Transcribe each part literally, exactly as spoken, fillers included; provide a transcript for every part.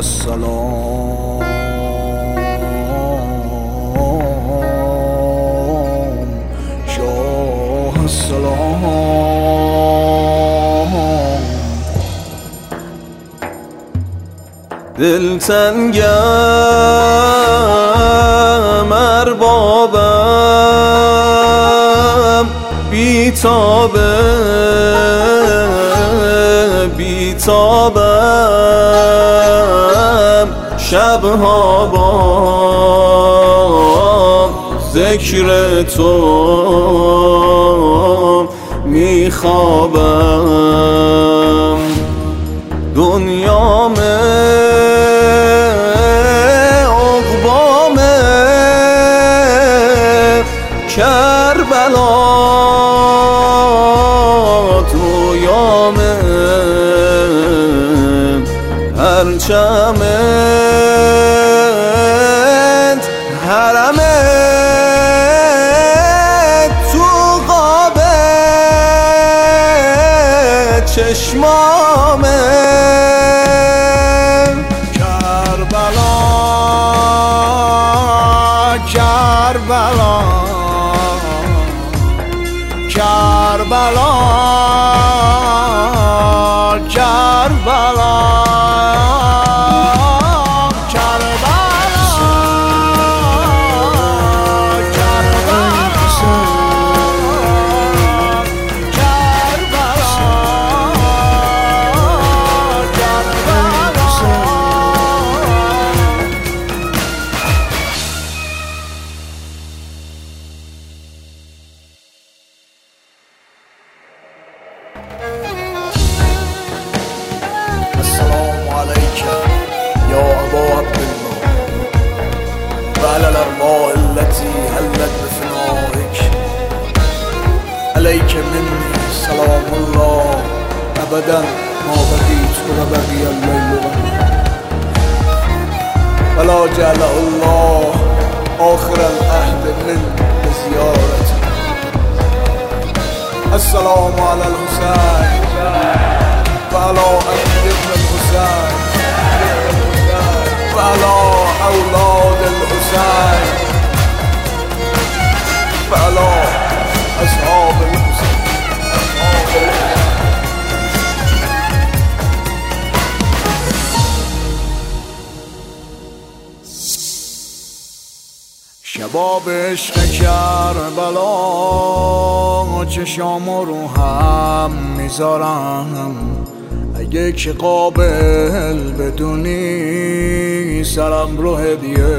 السلام شاه السلام. دلتنگم اربابم بیتابه بیتابم شبها با ذکر تو میخوابم. دنیام عقبام کربلا رویام پرچمت حرمت تو قاب چشمام کربلا کربلا کربلا کربلا السلام عليك يا أبا عبد الله وعلى الأرواح التي هلت بفنائك. عليك مني سلام الله أبدا ما بقيت وبقي الليل والنهار ولا جعله الله آخر العهد من بزيارتي. السلام على الحسين وعلى أهل الحسين وعلى أولاد الحسين وعلى أصحاب الحسين. شباب عشق کربلا چشام رو هم میذارم، اگه که قابل بدونی سرم رو هدیه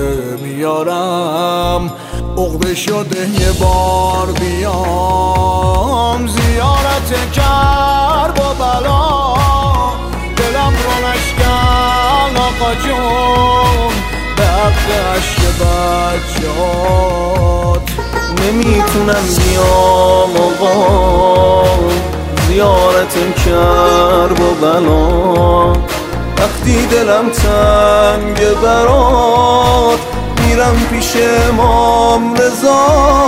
میارم. عقده شده یه بار بیام زیارت کربلا، دلم رو نشکن آقا جون به حق عشق بچهات. نمیتونم بیام آقا زیارت کربلا، وقتی دلم تنگ برات میرم پیش امام رضا.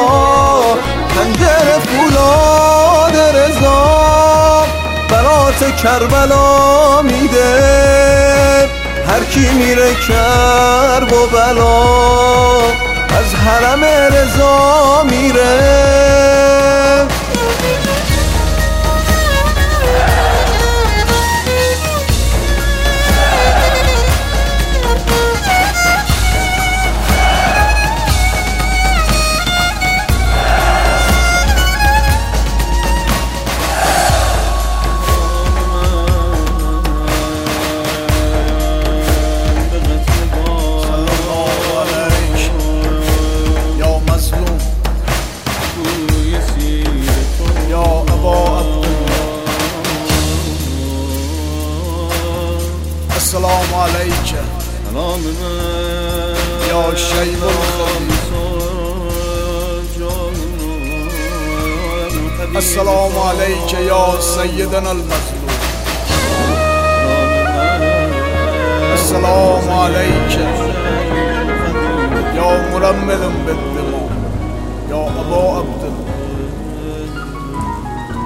خنجر فولاد رضا برات کربلا میده، هر کی میره کربلا از حرم رضا میره. السلام عليك يا شيب الخليل. السلام عليك يا سيدنا المظلوم. السلام عليك يا مرمل بالدماء يا أبا عبد الله.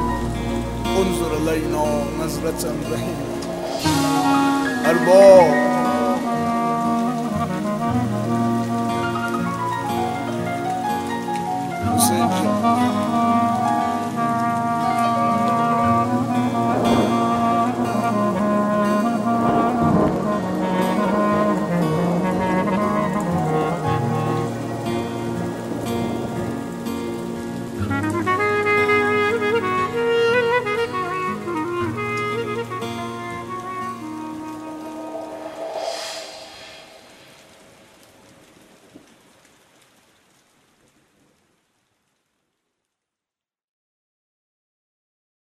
انظر إلينا نظرة رحيمة. أرباب